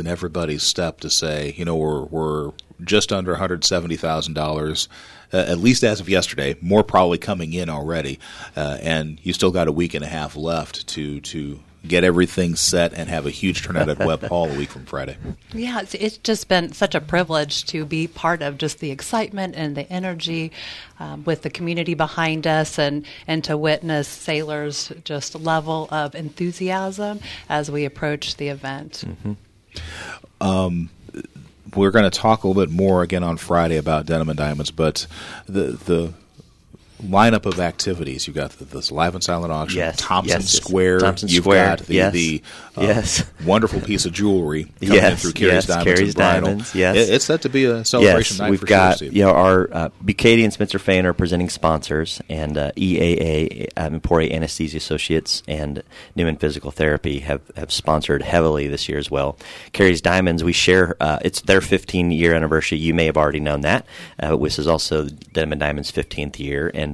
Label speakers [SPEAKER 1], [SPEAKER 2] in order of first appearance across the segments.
[SPEAKER 1] everybody's step to say, we're just under $170,000, at least as of yesterday. More probably coming in already, and you still got a week and a half left to get everything set and have a huge turnout at Webb Hall a week from Friday.
[SPEAKER 2] Yeah, it's just been such a privilege to be part of just the excitement and the energy with the community behind us, and to witness Sailor's just level of enthusiasm as we approach the event.
[SPEAKER 1] Mm-hmm. We're going to talk a little bit more again on Friday about Denim and Diamonds, but the lineup of activities. You've got this live and silent auction, Thompson Square. You've got the wonderful piece of jewelry coming in through Carrie's Diamonds and Bridal. It's set to be a celebration night
[SPEAKER 3] we've
[SPEAKER 1] for
[SPEAKER 3] got,
[SPEAKER 1] sure, Steve.
[SPEAKER 3] Our Bucati and Spencer Fane are presenting sponsors, and EAA, Emporia Anesthesia Associates, and Newman Physical Therapy have sponsored heavily this year as well. Carrie's Diamonds, we share, it's their 15-year anniversary. You may have already known that. This is also Denim and Diamonds' 15th year, and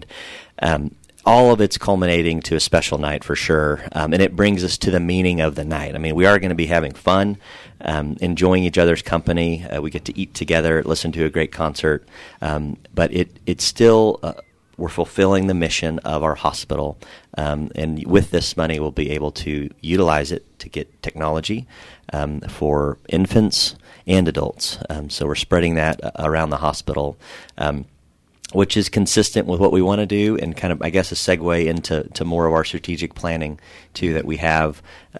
[SPEAKER 3] all of it's culminating to a special night for sure, and it brings us to the meaning of the night. I mean, we are going to be having fun, enjoying each other's company. We get to eat together, listen to a great concert, but it's still we're fulfilling the mission of our hospital, and with this money, we'll be able to utilize it to get technology for infants and adults. So we're spreading that around the hospital, which is consistent with what we want to do, and kind of, I guess, a segue into more of our strategic planning, too, that we have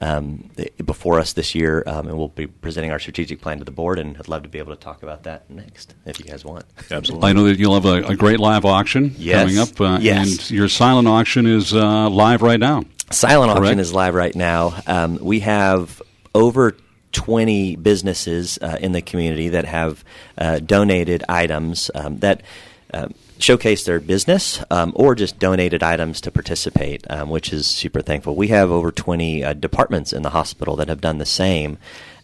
[SPEAKER 3] before us this year, and we'll be presenting our strategic plan to the board, and I'd love to be able to talk about that next, if you guys want.
[SPEAKER 1] Absolutely.
[SPEAKER 4] I know that you'll have a great live auction coming up, and your silent auction is live right now.
[SPEAKER 3] Silent auction is live right now. We have over 20 businesses in the community that have donated items that showcase their business or just donated items to participate, which is super thankful. We have over 20 departments in the hospital that have done the same.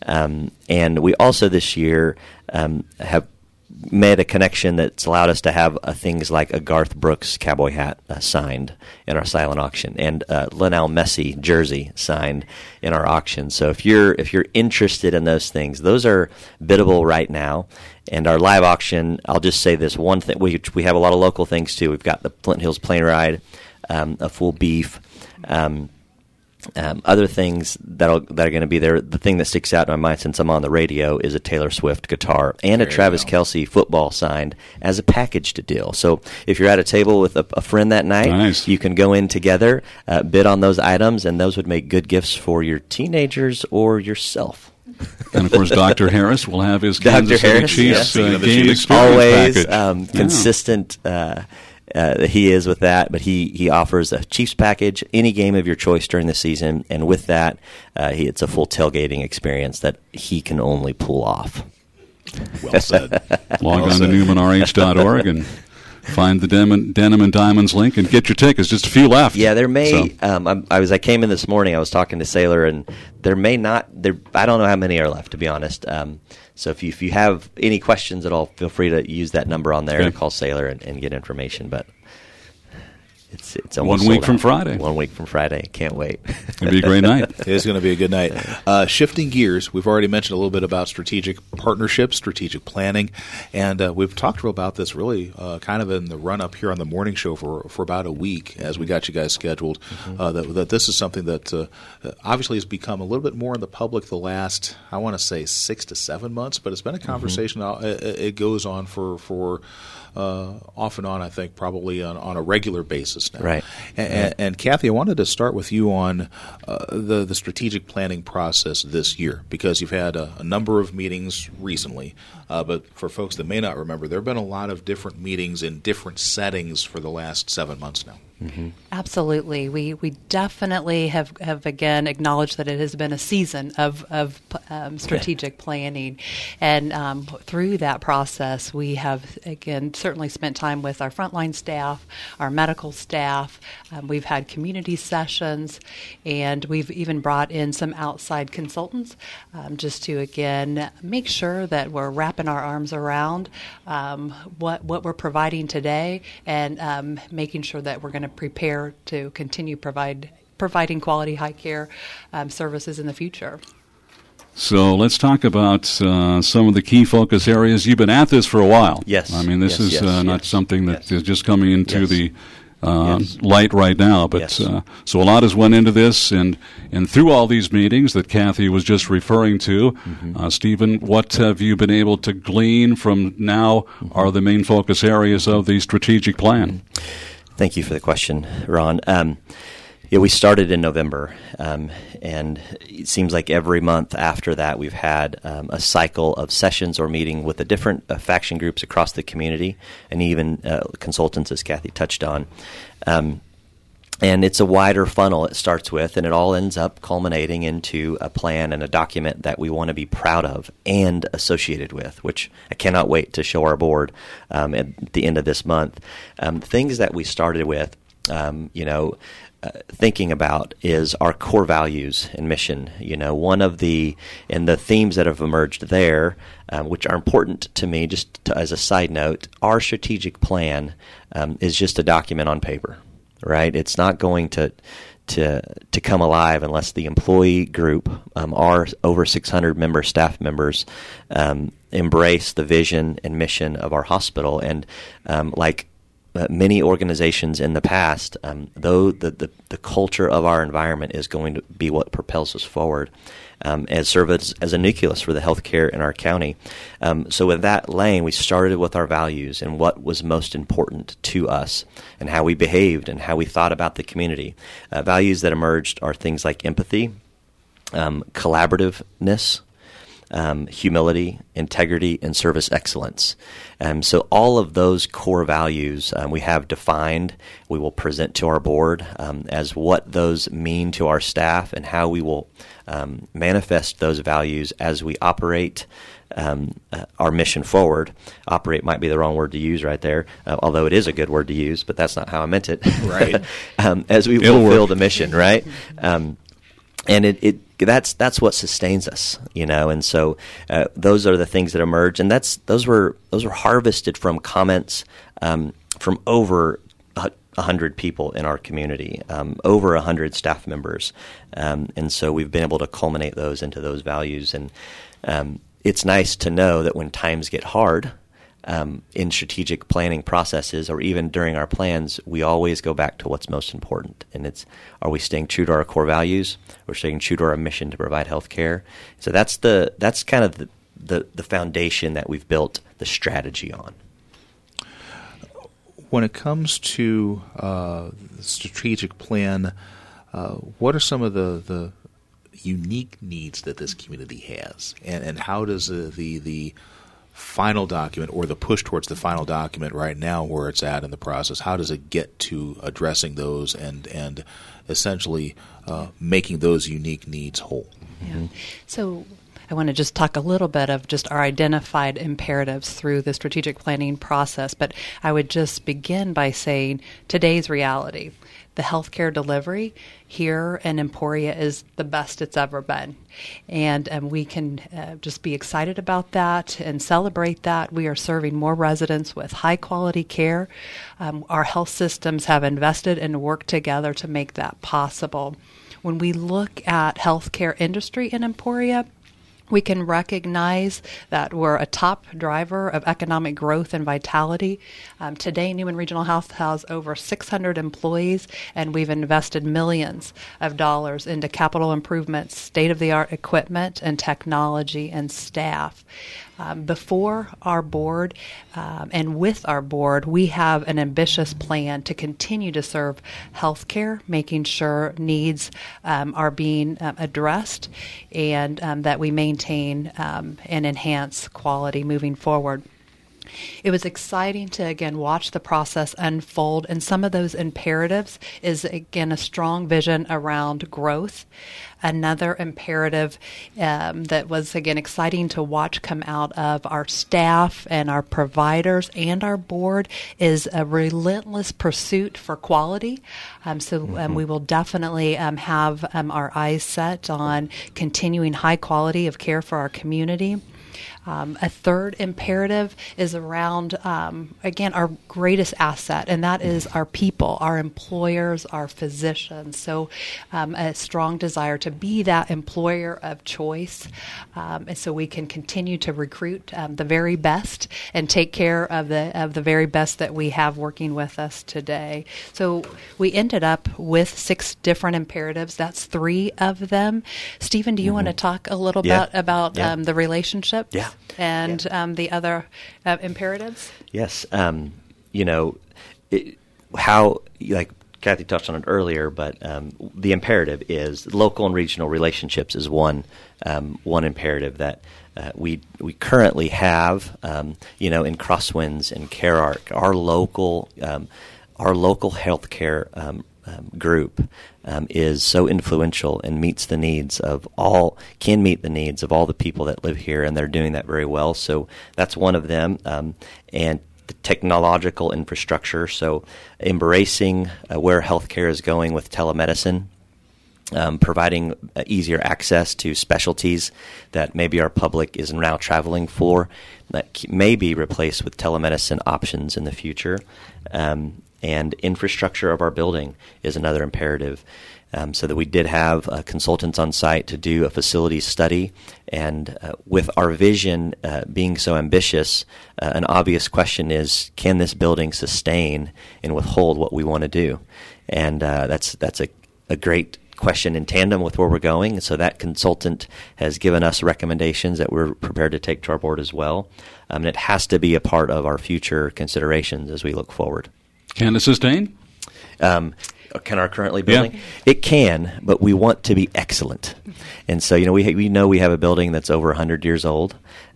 [SPEAKER 3] And we also this year have made a connection that's allowed us to have things like a Garth Brooks cowboy hat signed in our silent auction, and Lionel Messi jersey signed in our auction. So if you're interested in those things, those are biddable right now. And our live auction, I'll just say this one thing: we have a lot of local things too. We've got the Flint Hills Plane Ride, a full beef. Other things that are going to be there. The thing that sticks out in my mind since I'm on the radio is a Taylor Swift guitar and a Travis Kelce football signed as a packaged deal. So if you're at a table with a friend that night, you can go in together, bid on those items, and those would make good gifts for your teenagers or yourself.
[SPEAKER 4] And, of course, Dr. Harris will have his Kansas City Chiefs game experience
[SPEAKER 3] always
[SPEAKER 4] package.
[SPEAKER 3] Consistent. He is with that, but he offers a Chiefs package, any game of your choice during the season, and with that, it's a full tailgating experience that he can only pull off.
[SPEAKER 1] Well said.
[SPEAKER 4] Log on to NewmanRH.org and find the Denim and Diamonds link and get your tickets. Just a few left.
[SPEAKER 3] Yeah, there may. I came in this morning. I was talking to Sailor, and there may not. I don't know how many are left, to be honest. So if you have any questions at all, feel free to use that number on there to call Sailor and get information. But it's almost
[SPEAKER 4] 1 week from Friday.
[SPEAKER 3] 1 week from Friday. Can't wait.
[SPEAKER 4] It'll be a great night.
[SPEAKER 1] It is going to be a good night. Shifting gears, we've already mentioned a little bit about strategic partnerships, strategic planning, and we've talked about this really kind of in the run-up here on the morning show for about a week as we got you guys scheduled, that this is something that obviously has become a little bit more in the public the last, I want to say, 6 to 7 months, but it's been a conversation. It goes on for off and on, I think, probably on a regular basis now.
[SPEAKER 3] Right.
[SPEAKER 1] And Kathy, I wanted to start with you on the strategic planning process this year, because you've had a number of meetings recently. But for folks that may not remember, there have been a lot of different meetings in different settings for the last 7 months now.
[SPEAKER 2] Mm-hmm. Absolutely. We definitely have again acknowledged that it has been a season of strategic planning. And through that process, we have, again, certainly spent time with our frontline staff, our medical staff. We've had community sessions, and we've even brought in some outside consultants just to, again, make sure that we're wrapping our arms around what we're providing today, and making sure that we're going to prepare to continue providing quality high care services in the future.
[SPEAKER 4] So let's talk about some of the key focus areas. You've been at this for a while.
[SPEAKER 3] Yes.
[SPEAKER 4] I mean, this is not something that is just coming into the light right now. But so a lot has went into this, and through all these meetings that Kathy was just referring to, Stephen, what have you been able to glean from now are the main focus areas of the strategic plan?
[SPEAKER 3] Thank you for the question, Ron. We started in November, and it seems like every month after that we've had a cycle of sessions or meeting with the different faction groups across the community, and even consultants, as Kathy touched on. And it's a wider funnel it starts with, and it all ends up culminating into a plan and a document that we want to be proud of and associated with, which I cannot wait to show our board at the end of this month. Things that we started with, thinking about is our core values and mission. One of the themes that have emerged there, which are important to me, as a side note, our strategic plan is just a document on paper, right? It's not going to come alive unless the employee group, our over 600 member staff members, embrace the vision and mission of our hospital. And many organizations in the past, though the culture of our environment is going to be what propels us forward, and serve as a nucleus for the healthcare in our county. So with that lane, we started with our values and what was most important to us and how we behaved and how we thought about the community. Values that emerged are things like empathy, collaborativeness, humility, integrity, and service excellence. So all of those core values we have defined. We will present to our board as what those mean to our staff and how we will manifest those values as we operate our mission forward. Operate might be the wrong word to use right there, although it is a good word to use, but that's not how I meant it.
[SPEAKER 1] Right.
[SPEAKER 3] As we fulfill the mission, right? And that's what sustains us, and so those are the things that emerge, and those were harvested from comments from over 100 people in our community, over 100 staff members, and so we've been able to culminate those into those values, and it's nice to know that when times get hard, in strategic planning processes or even during our plans, we always go back to what's most important. And it's, are we staying true to our core values? We're staying true to our mission to provide health care. So that's kind of the foundation that we've built the strategy on.
[SPEAKER 1] When it comes to the strategic plan, what are some of the unique needs that this community has? And how does the final document or the push towards the final document right now where it's at in the process, how does it get to addressing those and essentially making those unique needs whole?
[SPEAKER 2] Yeah. So I want to just talk a little bit of just our identified imperatives through the strategic planning process, but I would just begin by saying today's reality. The healthcare delivery here in Emporia is the best it's ever been. And we can just be excited about that and celebrate that. We are serving more residents with high-quality care. Our health systems have invested and worked together to make that possible. When we look at healthcare industry in Emporia, we can recognize that we're a top driver of economic growth and vitality. Today, Newman Regional Health has over 600 employees, and we've invested millions of dollars into capital improvements, state-of-the-art equipment, and technology and staff. Before our board and with our board, we have an ambitious plan to continue to serve healthcare, making sure needs are being addressed and that we maintain and enhance quality moving forward. It was exciting to, again, watch the process unfold, and some of those imperatives is, again, a strong vision around growth. Another imperative that was, again, exciting to watch come out of our staff and our providers and our board is a relentless pursuit for quality. We will definitely have our eyes set on continuing high quality of care for our community. A third imperative is around, again, our greatest asset, and that is our people, our employers, our physicians. So a strong desire to to be that employer of choice, and so we can continue to recruit the very best and take care of the very best that we have working with us today. So we ended up with 6 different imperatives. That's 3 of them. Stephen, do you want to talk a little bit about the relationships and the other imperatives?
[SPEAKER 3] Yes. How, like Kathy touched on it earlier, but the imperative is local and regional relationships is one imperative that we currently have. In Crosswinds and CareArc, our local healthcare group is so influential and meets the needs of all the people that live here, and they're doing that very well. So that's one of them, and the technological infrastructure. So embracing where healthcare is going with telemedicine, providing easier access to specialties that maybe our public is now traveling for, that may be replaced with telemedicine options in the future. And infrastructure of our building is another imperative, so that we did have consultants on site to do a facility study. And with our vision being so ambitious, an obvious question is, can this building sustain and withhold what we want to do? And that's a great question in tandem with where we're going. And so that consultant has given us recommendations that we're prepared to take to our board as well. And it has to be a part of our future considerations as we look forward.
[SPEAKER 4] Can it sustain?
[SPEAKER 3] Can our currently building?
[SPEAKER 4] Yeah.
[SPEAKER 3] It can, but we want to be excellent. And so, we know we have a building that's over 100 years old.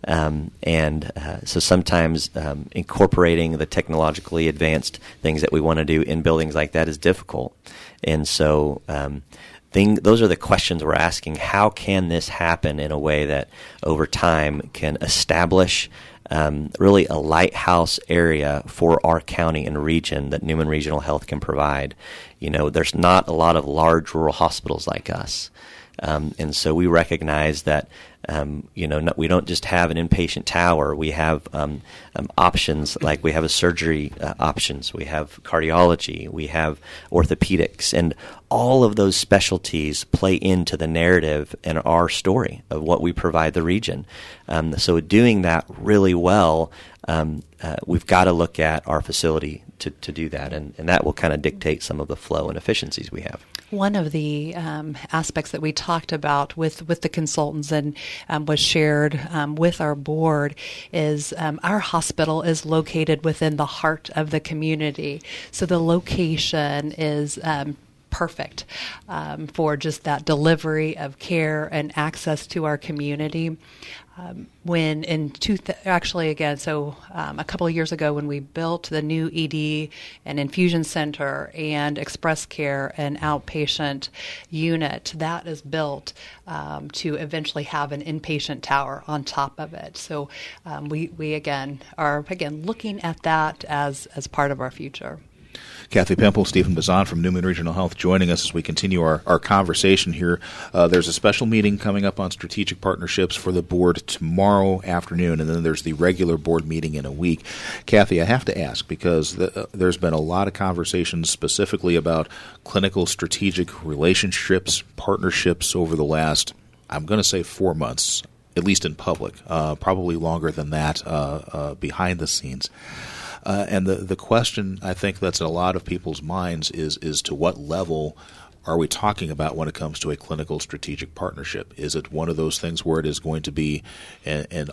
[SPEAKER 3] So sometimes incorporating the technologically advanced things that we want to do in buildings like that is difficult. And so those are the questions we're asking. How can this happen in a way that over time can establish really a lighthouse area for our county and region that Newman Regional Health can provide? There's not a lot of large rural hospitals like us. And so we recognize that, we don't just have an inpatient tower. We have options, like we have a surgery options. We have cardiology. We have orthopedics. And all of those specialties play into the narrative and our story of what we provide the region. So doing that really well, we've got to look at our facility to do that. And that will kind of dictate some of the flow and efficiencies we have.
[SPEAKER 2] One of the aspects that we talked about with the consultants and was shared with our board is our hospital is located within the heart of the community. So the location is perfect for just that delivery of care and access to our community. A couple of years ago when we built the new ED and infusion center and express care and outpatient unit, that is built to eventually have an inpatient tower on top of it. So we again are looking at that as part of our future.
[SPEAKER 1] Kathy Pemple, Stephen Bazan from Newman Regional Health joining us as we continue our conversation here. There's a special meeting coming up on strategic partnerships for the board tomorrow afternoon, and then there's the regular board meeting in a week. Kathy, I have to ask, because there's been a lot of conversations specifically about clinical strategic relationships, partnerships over the last, I'm going to say 4 months, at least in public, probably longer than that behind the scenes. And the question, I think, that's in a lot of people's minds is to what level are we talking about when it comes to a clinical strategic partnership? Is it one of those things where it is going to be an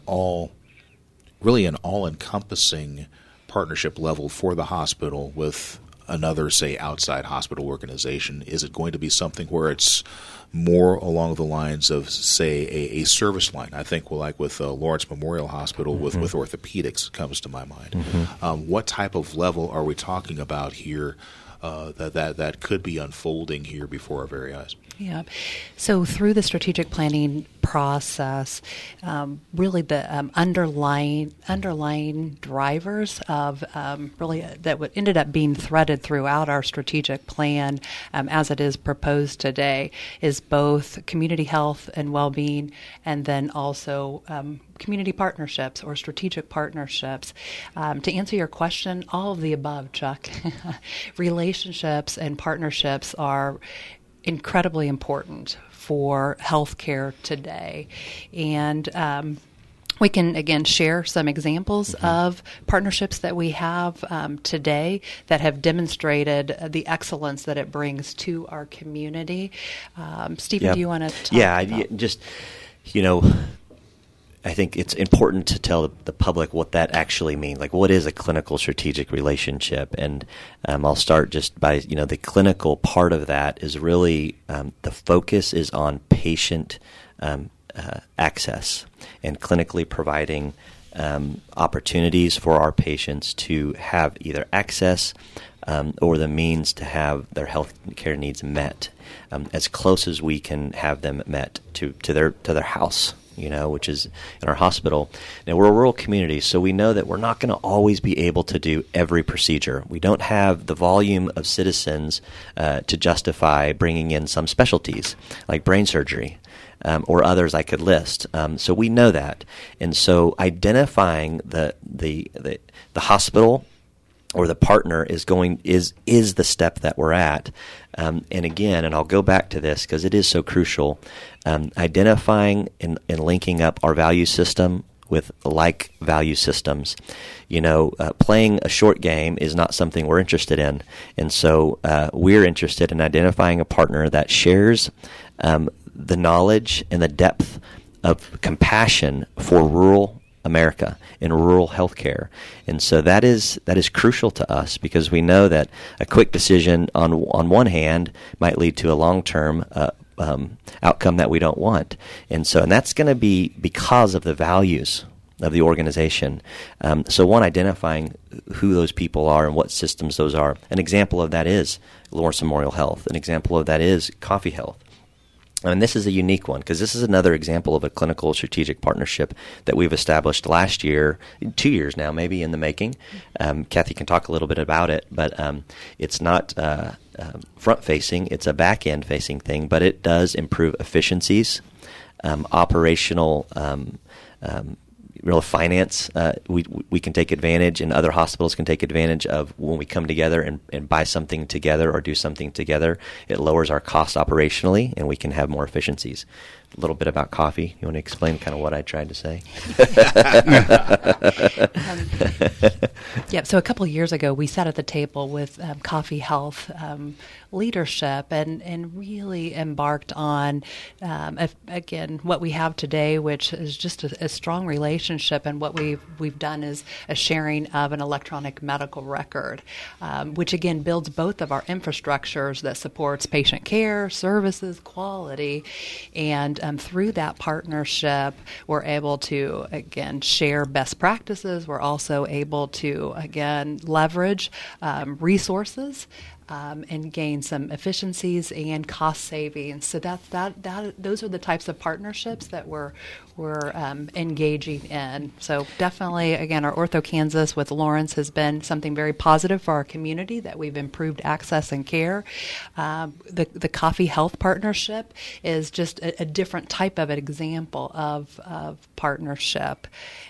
[SPEAKER 1] all-encompassing partnership level for the hospital with another, say, outside hospital organization? Is it going to be something where it's more along the lines of, say, a service line? I think, like with Lawrence Memorial Hospital with orthopedics comes to my mind. What type of level are we talking about here that could be unfolding here before our very eyes?
[SPEAKER 2] Yeah. So through the strategic planning process, really the underlying drivers of ended up being threaded throughout our strategic plan as it is proposed today is both community health and well-being, and then also community partnerships or strategic partnerships. To answer your question, all of the above, Chuck. Relationships and partnerships are incredibly important for healthcare today. And we can, again, share some examples of partnerships that we have today that have demonstrated the excellence that it brings to our community. Stephen, do you want to talk about?
[SPEAKER 3] I think it's important to tell the public what that actually means. Like, what is a clinical strategic relationship? And I'll start just by, the clinical part of that is really the focus is on patient access and clinically providing opportunities for our patients to have either access or the means to have their health care needs met as close as we can have them met to their house, which is in our hospital. Now, we're a rural community, so we know that we're not going to always be able to do every procedure. We don't have the volume of citizens to justify bringing in some specialties like brain surgery. Or others I could list. So we know that, and so identifying the hospital or the partner is the step that we're at. And again, and I'll go back to this because it is so crucial. Identifying and linking up our value system with like value systems. Playing a short game is not something we're interested in, and so we're interested in identifying a partner that shares the knowledge and the depth of compassion for rural America and rural healthcare. And so that is crucial to us because we know that a quick decision on one hand might lead to a long-term outcome that we don't want. And that's going to be because of the values of the organization. So one, identifying who those people are and what systems those are. An example of that is Lawrence Memorial Health. An example of that is Coffee Health. And this is a unique one because this is another example of a clinical strategic partnership that we've established last year, 2 years now, maybe in the making. Kathy can talk a little bit about it, but it's not front-facing. It's a back-end facing thing, but it does improve efficiencies, operational real finance. We can take advantage, and other hospitals can take advantage of when we come together and buy something together or do something together. It lowers our costs operationally, and we can have more efficiencies. A little bit about coffee. You want to explain kind of what I tried to say?
[SPEAKER 2] So a couple of years ago, we sat at the table with Coffee Health leadership and really embarked on, again, what we have today, which is just a strong relationship. And what we've done is a sharing of an electronic medical record, which, again, builds both of our infrastructures that supports patient care, services, quality, and through that partnership, we're able to, again, share best practices. We're also able to, again, leverage resources and gain some efficiencies and cost savings. So those are the types of partnerships that we're engaging in. So definitely, again, our OrthoKansas with Lawrence has been something very positive for our community, that we've improved access and care. The Coffee Health partnership is just a different type of an example of partnership.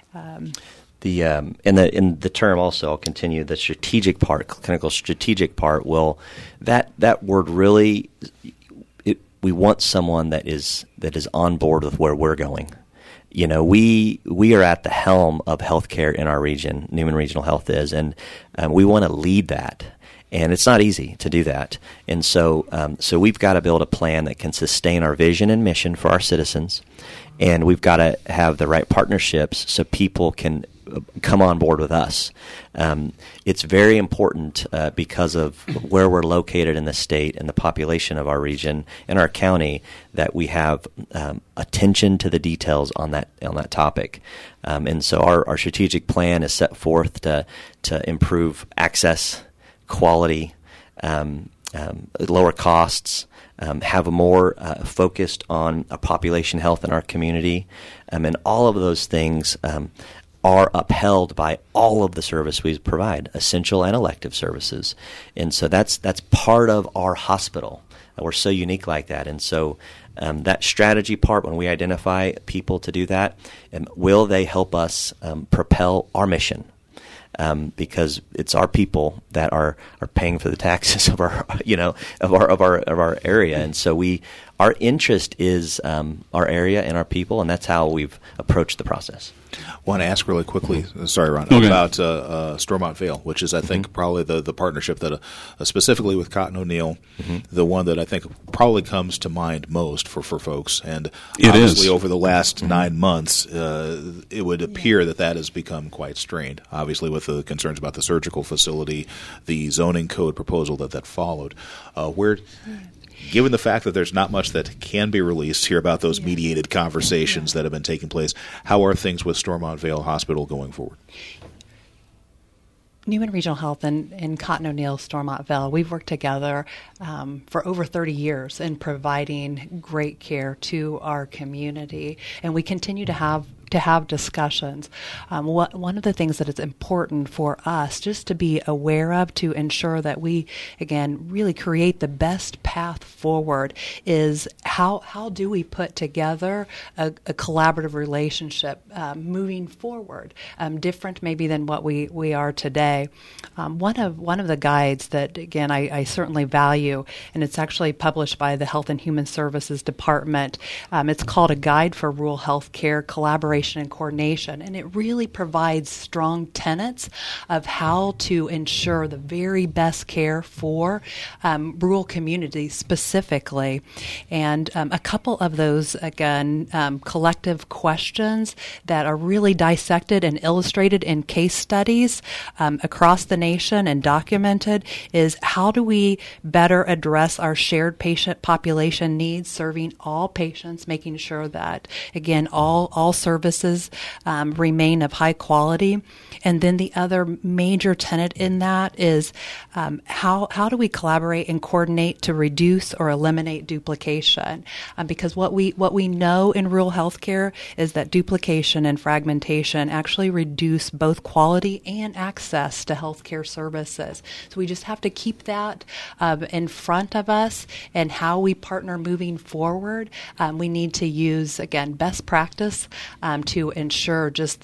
[SPEAKER 3] In the term also, I'll continue, the strategic part, clinical strategic part, that word really, we want someone that is on board with where we're going. We are at the helm of healthcare in our region. Newman Regional Health is, and we want to lead that. And it's not easy to do that. And so we've got to build a plan that can sustain our vision and mission for our citizens. And we've got to have the right partnerships so people can come on board with us. It's very important because of where we're located in the state and the population of our region and our county that we have attention to the details on that topic. And so our strategic plan is set forth to improve access, quality, lower costs, have a more focused on a population health in our community, and all of those things are upheld by all of the service we provide, essential and elective services. And so that's part of our hospital. We're so unique like that. And so that strategy part, when we identify people to do that, will they help us propel our mission? because it's our people that are paying for the taxes of our of our area, and so our interest is our area and our people, and that's how we've approached the process.
[SPEAKER 1] I want to ask really quickly, sorry, Ron, about Stormont Vail, which is, I think, probably the partnership that, specifically with Cotton O'Neill, the one that I think probably comes to mind most for folks. And obviously, over the last 9 months, it would appear that has become quite strained, obviously, with the concerns about the surgical facility, the zoning code proposal that followed. Given the fact that there's not much that can be released here about those mediated conversations that have been taking place, how are things with Stormont Vail Hospital going forward?
[SPEAKER 2] Newman Regional Health and Cotton O'Neill Stormont Vail, we've worked together for over 30 years in providing great care to our community, and we continue to have discussions. One of the things that is important for us just to be aware of to ensure that we, again, really create the best path forward is how do we put together a collaborative relationship moving forward, different maybe than what we are today. One of the guides that, again, I certainly value, and it's actually published by the Health and Human Services Department. It's called A Guide for Rural Health Care Collaboration and Coordination, and it really provides strong tenets of how to ensure the very best care for rural communities specifically. And a couple of those, again, collective questions that are really dissected and illustrated in case studies across the nation and documented is how do we better address our shared patient population needs, serving all patients, making sure that, again, all services remain of high quality. And then the other major tenet in that is how do we collaborate and coordinate to reduce or eliminate duplication? Because what we know in rural healthcare is that duplication and fragmentation actually reduce both quality and access to healthcare services. So we just have to keep that in front of us, and how we partner moving forward. We need to use, again, best practice to ensure just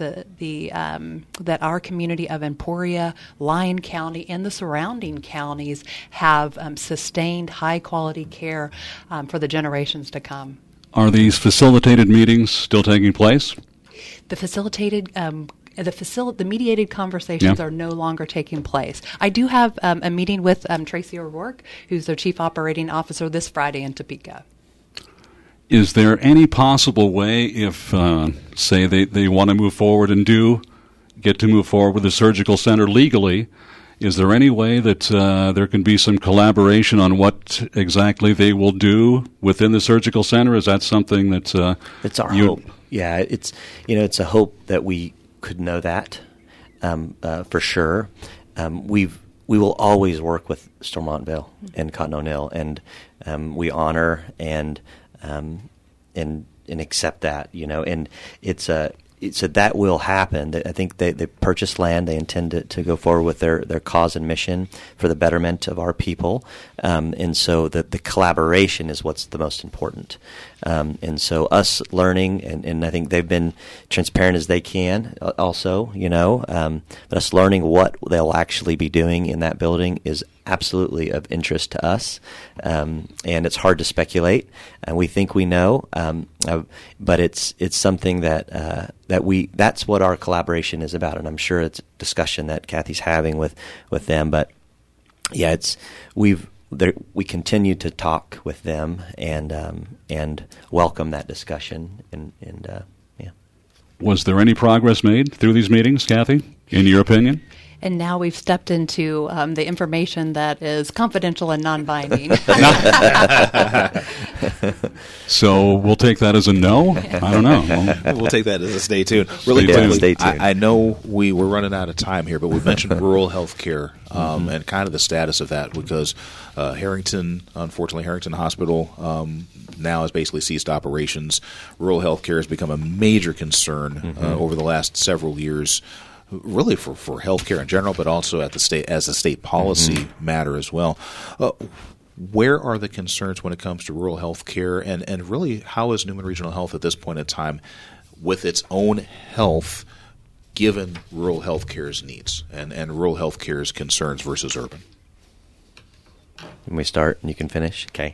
[SPEAKER 2] that our community of Emporia, Lyon County, and the surrounding counties have sustained high-quality care for the generations to come.
[SPEAKER 4] Are these facilitated meetings still taking place?
[SPEAKER 2] The facilitated the mediated conversations are no longer taking place. I do have a meeting with Tracy O'Rourke, who's their Chief Operating Officer, this Friday in Topeka.
[SPEAKER 4] Is there any possible way, if, say, they want to move forward and get to move forward with the surgical center legally, is there any way that there can be some collaboration on what exactly they will do within the surgical center? Is that something that's
[SPEAKER 3] it's our hope? Yeah, it's a hope that we could know that for sure. We will always work with Stormont Vail and Cotton O'Neill, and we honor and accept that, and so that will happen. I think they purchased land. They intend to go forward with their cause and mission for the betterment of our people, and so the collaboration is what's the most important. And so us learning, and I think they've been transparent as they can also, but us learning what they'll actually be doing in that building is absolutely of interest to us, and it's hard to speculate. And we think we know, but it's something that's what our collaboration is about. And I'm sure it's a discussion that Kathy's having with them. But yeah, we continue to talk with them and welcome that discussion. And yeah.
[SPEAKER 4] Was there any progress made through these meetings, Kathy, in your opinion?
[SPEAKER 2] And now we've stepped into the information that is confidential and non-binding.
[SPEAKER 4] So we'll take that as a no? I don't know.
[SPEAKER 1] We'll take that as a stay tuned. Really quickly, stay tuned. I know we're running out of time here, but we mentioned rural health care and kind of the status of that, because Harrington Hospital now has basically ceased operations. Rural health care has become a major concern over the last several years, really for healthcare in general, but also at the state as a state policy matter as well. Where are the concerns when it comes to rural health care, and really how is Newman Regional Health at this point in time with its own health given rural health care's needs and rural health care's concerns versus urban?
[SPEAKER 3] Can we start and you can finish? Okay.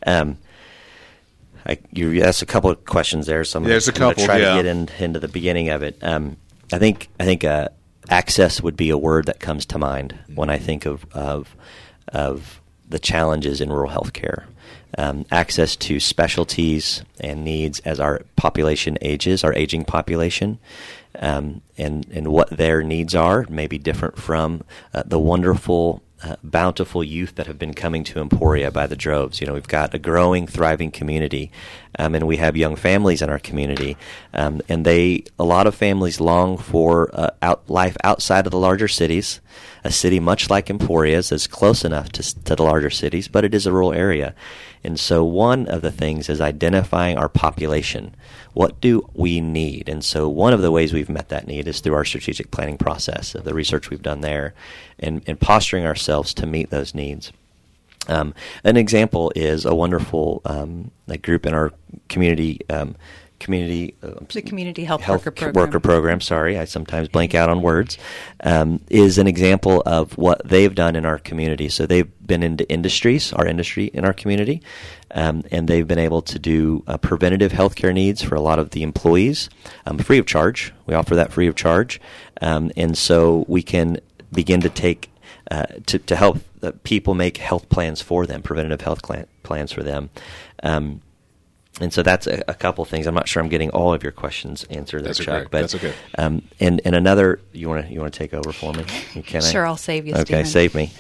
[SPEAKER 3] You asked a couple of questions there, so I'm going to try to get into the beginning of it. I think access would be a word that comes to mind when I think of the challenges in rural health care. Access to specialties and needs as our population ages, our aging population, and what their needs are may be different from the wonderful, bountiful youth that have been coming to Emporia by the droves. We've got a growing, thriving community, and we have young families in our community, and a lot of families long for life outside of the larger cities. A city much like Emporia's is close enough to the larger cities, but it is a rural area. And so one of the things is identifying our population. What do we need? And so one of the ways we've met that need is through our strategic planning process, the research we've done there, and posturing ourselves to meet those needs. An example is a wonderful group in our community. The
[SPEAKER 2] Community Health
[SPEAKER 3] Worker Program. Sorry, I sometimes blank out on words. Is an example of what they've done in our community. So they've been into our industry in our community, and they've been able to do preventative healthcare needs for a lot of the employees, free of charge. We offer that free of charge, and so we can begin to take to help people make health plans for them, preventative health plans for them. And so that's a couple things. I'm not sure I'm getting all of your questions answered there, Chuck. But
[SPEAKER 1] that's okay.
[SPEAKER 3] And another, you want to take over for me? Can
[SPEAKER 2] Sure, I'll save you,
[SPEAKER 3] Okay,
[SPEAKER 2] Stephen.
[SPEAKER 3] save me.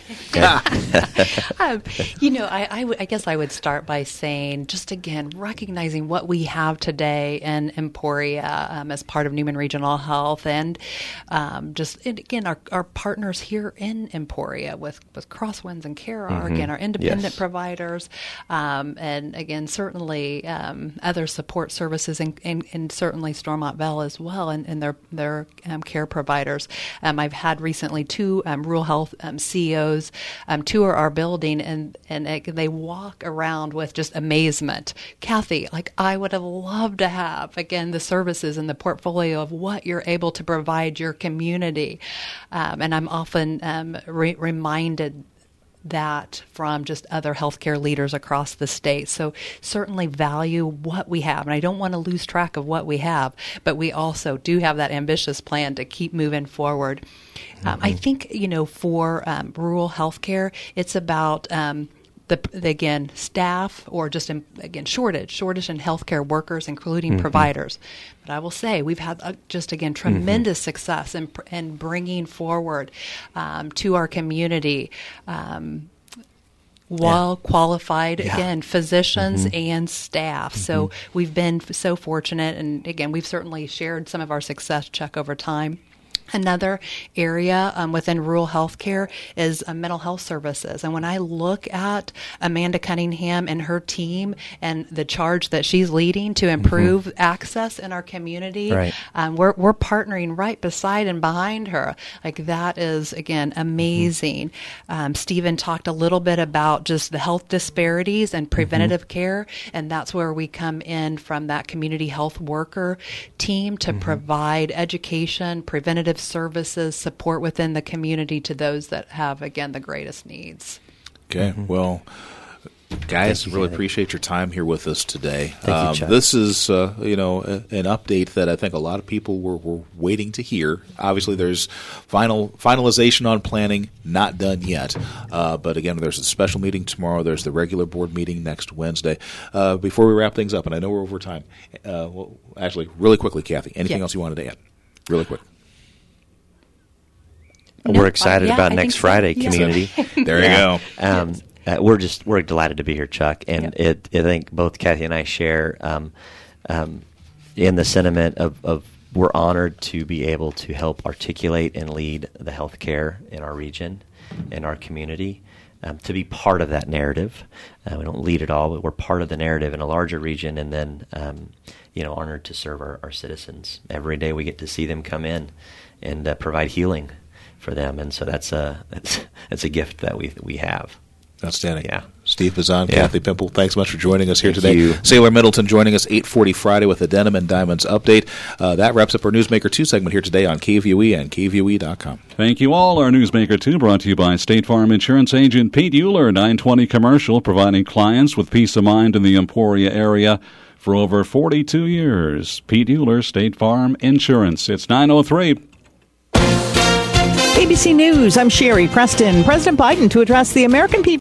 [SPEAKER 2] I guess I would start by saying, just again, recognizing what we have today in Emporia as part of Newman Regional Health, and again, our partners here in Emporia with Crosswinds and CARE, again, our independent providers, and again, certainly other support services, and certainly Stormont Bell as well, and their care providers. I've had recently two rural health CEOs tour our building, and they walk around with just amazement. Kathy, I would have loved to have, again, the services and the portfolio of what you're able to provide your community. And I'm often reminded that from just other healthcare leaders across the state. So certainly value what we have. And I don't want to lose track of what we have, but we also do have that ambitious plan to keep moving forward. I think, for rural healthcare, it's about again, staff, or just, shortage in healthcare workers, including providers. But I will say we've had tremendous success in bringing forward to our community qualified, again, physicians and staff. So we've been so fortunate, and again, we've certainly shared some of our success, Chuck, over time. Another area within rural healthcare is mental health services. And when I look at Amanda Cunningham and her team and the charge that she's leading to improve access in our community,
[SPEAKER 3] right.
[SPEAKER 2] We're partnering right beside and behind her. That is, again, amazing. Stephen talked a little bit about just the health disparities and preventative care, and that's where we come in from that community health worker team to provide education, preventative services, support within the community to those that have, again, the greatest needs.
[SPEAKER 1] Okay. Well, guys, really appreciate your time here with us today.
[SPEAKER 3] Thank you, Chuck.
[SPEAKER 1] This is, an update that I think a lot of people were waiting to hear. Obviously, there's finalization on planning, not done yet. But again, there's a special meeting tomorrow. There's the regular board meeting next Wednesday. Before we wrap things up, and I know we're over time, actually, really quickly, Kathy, anything else you wanted to add? Really quick.
[SPEAKER 3] We're excited about next Friday, community.
[SPEAKER 1] There you go.
[SPEAKER 3] We're delighted to be here, Chuck, and I think both Kathy and I share in the sentiment of we're honored to be able to help articulate and lead the healthcare in our region, in our community, to be part of that narrative. We don't lead it all, but we're part of the narrative in a larger region, and then honored to serve our citizens. Every day we get to see them come in and provide healing for them, and so that's a gift that we have.
[SPEAKER 1] Outstanding.
[SPEAKER 3] Yeah.
[SPEAKER 1] Steve Bazan,
[SPEAKER 3] Yeah.
[SPEAKER 1] Kathy Pimple, thanks so much for joining us here
[SPEAKER 3] Thank
[SPEAKER 1] today.
[SPEAKER 3] you.
[SPEAKER 1] Sailor Middleton joining us 8:40 Friday with the Denim and Diamonds update. That wraps up our Newsmaker 2 segment here today on KVOE and KVOE.com.
[SPEAKER 4] Thank you all. Our Newsmaker 2 brought to you by State Farm Insurance Agent Pete Euler, 920 Commercial, providing clients with peace of mind in the Emporia area for over 42 years. Pete Euler, State Farm Insurance. It's 9:03.
[SPEAKER 5] ABC News, I'm Sherry Preston. President Biden to address the American people